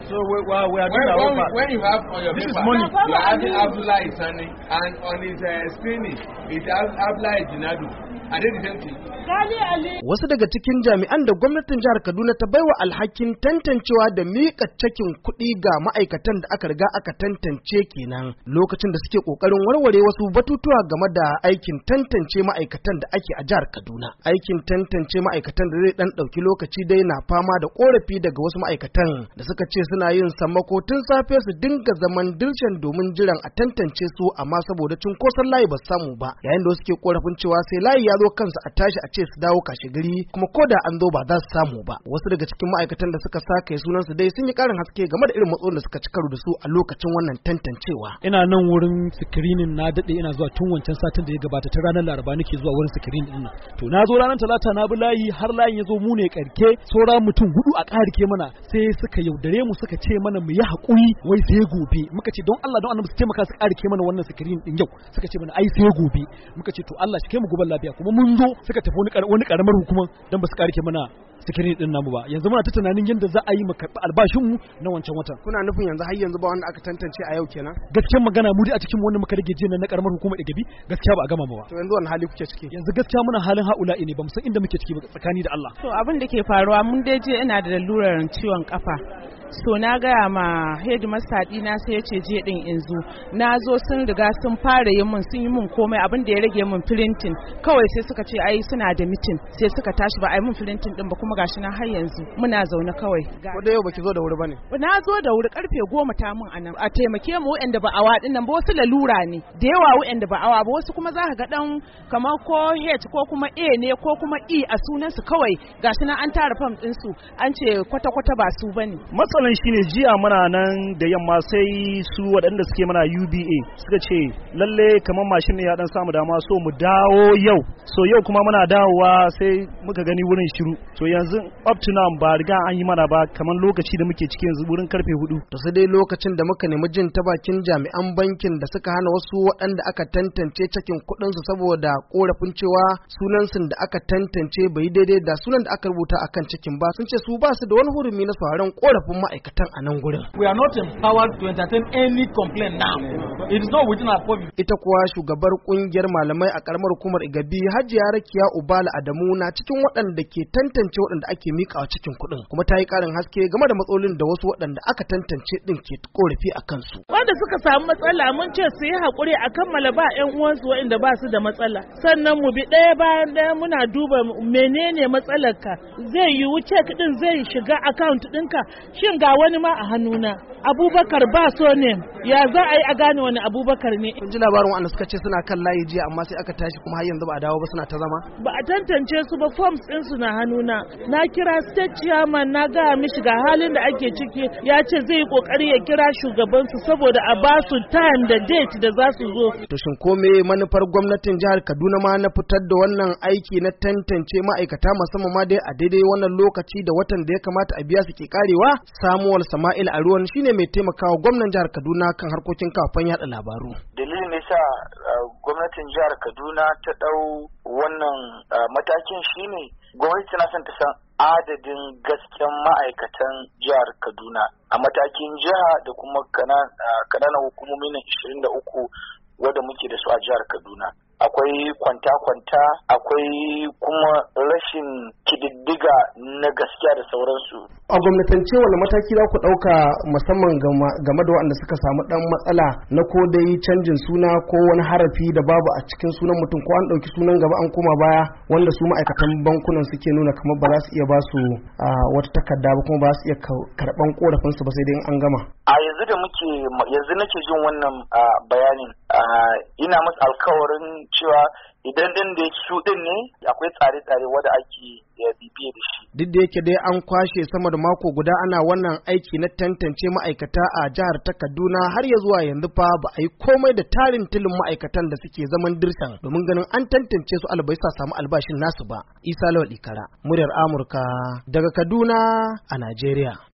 So we are doing our part. When you have on your this paper, is money. You are having Abdullahi Sani, and on his screening, it has Abdullahi Jinadu. Are they the same thing? Wasu daga cikin jami'an da gwamnatin jihar Kaduna ta baiwa alhakin tantancewa da miƙa cakin kuɗi ga ma'aikatan da aka riga aka tantance kenan lokacin da suke ƙoƙarin warware wasu batutuwa game da aikin tantance ma'aikatan da ake a jihar Kaduna. Aikin tantance ma'aikatan da zai ɗan ɗauki lokaci dai na fama da ƙorafi daga wasu ma'aikatan da suka ce suna yin sammako tun safe su dinga zaman dirshan domin jiran a tantance su amma saboda cunkoson layi ba samu ba yayin da wasu ke ƙorafin cewa sai layi ya zo kansu a tashi a ce su dawo kashe gari kuma ko da an zo ba za su samu ba. Wasu daga cikin ma'aikatan da suka saka sunan su dai sun yi karin haske game da irin matsalolin da suka ci karo da su a lokacin wannan tantancewa. Ina nan wurin screening na dade ina zuwa tun wancan satin da ya gabata ta ranar Laraba nake zuwa wurin screening din nan. To na zo ranar Talata na bi layi har layin ya zo mu ne karke saura mutum hudu a karke mana sai suka yaudare mu suka ce mana mu yi hakuri wai sai gobe. Muka ce don Allah don Annabi su taimaka su karke mana wannan screening din yau. Suka ce mana ai sai gobe. Muka ce to Allah shi kai mu gobe lafiya kuma mun zo suka tafi wani karamar hukumar dan ba su karke mana sikirin din namu ba. Yanzu muna ta tunanin yadda za a yi mu karɓi albashin mu na wancan watan. Kuna nufin yanzu har yanzu ba wanda aka tantance a yau kenan? Gaskiyar magana mu dai a cikin wanda muka rage jiya na karamar hukumar Igabi gaskiya ba a gama ba. To yanzu wani hali kuke ciki? Yanzu gaskiya muna halin haula'i ne bamu san inda muke ciki ba tsakani da Allah. To abin da ke faruwa mun dai je ina da lalurar ciwon kafa. So na gaya ma headmaster ɗina sai ya ce je din in zo. Na zo sun riga sun fara yin mun sun yi mun komai abin da ya rage mun printing kawai sai suka ce ai suna da meeting sai suka tashi ba ai mun printing din ba kuma gashi na har yanzu muna zaune kawai. Ko da yau baki zo da wuri bane? Na zo da wuri karfe 10 ta mun anan. A taimake mu waɗanda ba awa din nan ba wasu lalura ne da yawa waɗanda ba awa ba wasu kuma za ka ga dan kamar ko H ko kuma A ne ko kuma E a sunan su kawai gashi na an tara fam din su an ce kwata ba su bane. Matsalan shine jiya muna nan da yamma sai su waɗanda suke mana UBA suka ce lalle kamar mashin ne ya dan samu dama so mu dawo yau. So yau kuma muna dawowa sai muka gani wurin shiru. So yanzu up to now ba riga an yi mana ba kamar lokaci da muke cikin yanzu wurin karfe 4. To sai dai lokacin da muka nemi jin ta bakin jami'an bankin da suka hana wasu waɗanda aka tantance cakin kuɗin su saboda korafin cewa sunan sun da aka tantance bai daidai da sunan da aka rubuta akan cikin ba sun ce su ba su da wani hurumi na sauraron korafin ma'aikatan a nan gurin. We are not empowered to entertain any complaint now. It is not within our purview. Ita kuwa shugabar kungiyar malamai a karamar hukumar Igabi Hajiya Rakiya Ubala Adamu na cikin waɗanda ke tantance waɗanda ake mikawa cikin kuɗin kuma ta yi ƙarin haske game da matsalolin da wasu waɗanda aka tantance din ke korafi a kansu. Wanda suka samu matsala mun ce su yi haƙuri a kammala ba 'yan uwansu waɗanda ba su da matsala. Sannan mu bi ɗaya bayan ɗaya muna duba menene matsalarka zai yiwu cek ɗin zai shiga account ɗinka shin ga wani ma a hannuna Abubakar ba so ne ya za a yi a gane wani Abubakar ne. Kun ji labarin wanda suka ce suna kan layi jiya amma sai aka tashi kuma har yanzu ba a dawo ba suna ta zama? Ba a tantance su ba forms ɗin su na hannuna. Na kira state chairman na gaya mishi ga halin da ake ciki ya ce zai yi kokari ya kira shugabansu saboda a ba su time da date da za su zo. To shin ko me manufar gwamnatin jihar Kaduna ma na fitar da wannan aiki na tantance ma'aikata musamman ma dai a daidai wannan lokaci da watan da ya kamata a biya su ke karewa? Samuel Sama'il Aruwan shine mai taimakawa gwamnan jihar Kaduna kan harkokin kafan yada labaru. Dalilin da yasa gwamnatin jihar Kaduna ta dau wannan matakin shine gwamnati tana son ta san adadin gasken ma'aikatan jihar Kaduna a matakin jiha da kuma kananan hukumomi na 23 wadda muke da su a jihar Kaduna. Akwai kwanta-kwanta, akwai kuma rashin kididdiga na gaskiya da sauransu. A gwamnatance wani mataki za ku ɗauka musamman game da waɗanda suka samu ɗan matsala na ko dai canjin suna ko wani harafi da babu a cikin sunan mutum ko an ɗauki sunan gaba an koma baya wanda su ma'aikatan bankunan suke nuna kamar ba za su iya ba su wata takarda ba kuma ba su iya karɓan ƙorafinsu ba sai dai an gama. A yanzu nake jin wannan bayanin ina masu alkawarin cewa idan din da su din ne akwai tsare-tsare wanda ake bibiye da shi. Duk da yake dai an kwashe sama da mako guda ana wannan aiki na tantance ma'aikata a jihar ta Kaduna har ya zuwa yanzu fa ba a yi komai da tarin tilin ma'aikatan da suke zaman dirshan domin ganin an tantance su albaisa samu albashin nasu ba. Isa Lawal Ikara, muryar Amurka daga Kaduna a Najeriya.